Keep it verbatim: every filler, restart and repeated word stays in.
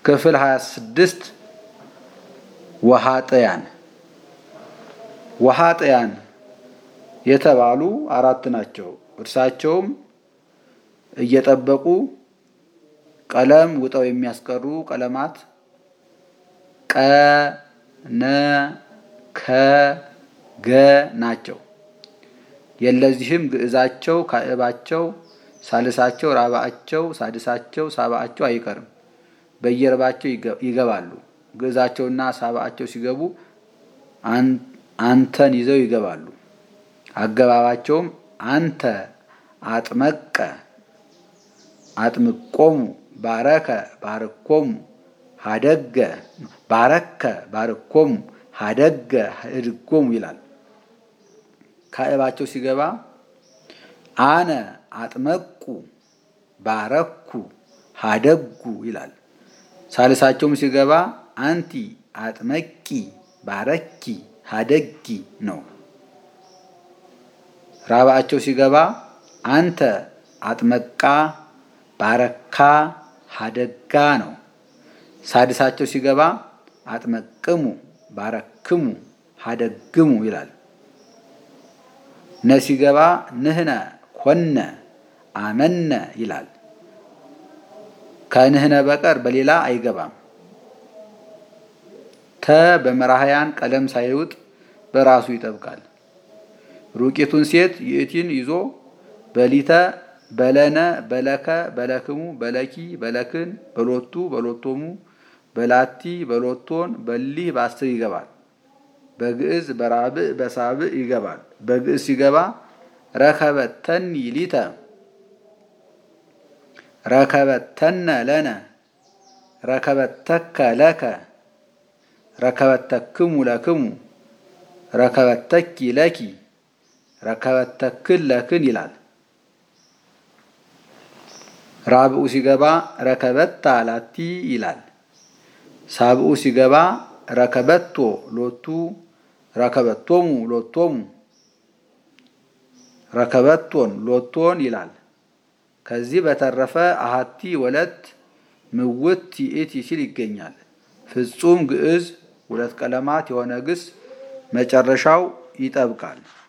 ክፍል ሃያ ስድስት ወሃጠያን ወሃጠያን የተባሉ አራት ናቸው። እርሳቸውም እየጠበቁ ቀለም ውጠው የሚያስቀሩ ቀለማት ቀ ነ ከ ገ ናቸው። የለዚህም ግዕዛቸው ካዕባቸው ሳልሳቸው ራባቸው ሳድሳቸው ሳባቸው አይቀርም። በየረባቸው ይገባሉ። ግዕዛቸውና ሳባቸው ሲገቡ አንተን ይዘው ይገባሉ። አገባባቸውም አንተ አጥመቀ አጥምቆሙ ባረከ ባርኮሙ ሀደገ ባረከ ባርኮሙ ሀደገ ህድጎሙ ይላል። ካዕባቸው ሲገባ አነ አጥመቁ ባረኩ ሀደጉ ይላል። ሳልሳቸውም ሲገባ አንቲ አጥመቂ ባረኪ ሀደጊ ነው። ራባቸው ሲገባ አንተ አጥመቃ ባረካ ሀደጋ ነው። ሳድሳቸው ሲገባ አጥመቅሙ ባረክሙ ሀደግሙ ይላል። ነ ሲገባ ንህነ ኮነ አመነ ይላል። ከንህነ በቀር በሌላ አይገባም። ተ በመራህያን ቀለም ሳይውጥ በራሱ ይጠብቃል። ሩቂቱን ሴት ይእቲን ይዞ በሊተ በለነ በለከ በለክሙ በለኪ በለክን በሎቱ በሎቶሙ በላቲ በሎቶን በሊህ በአስር ይገባል። በግዕዝ በራብዕ በሳብዕ ይገባል። በግዕዝ ሲገባ ረከበተኒ ሊተ ረከበተነ ለነ ረከበተከ ለከ ረከበተክሙ ለክሙ ረከበተኪ ለኪ ረከበተክል ለክን ይላል። ራብዑ ሲገባ ረከበታ ላቲ ይላል። ሳብዑ ሲገባ ረከበቶ ሎቱ ረከበቶሙ ሎቶሙ ረከበቶን ሎቶን ይላል። ከዚህ በተረፈ አሃቲ ወለት ምውት ይእቲ ሲል ይገኛል። ፍጹም ግዕዝ ሁለት ቀለማት የሆነ ግስ መጨረሻው ይጠብቃል።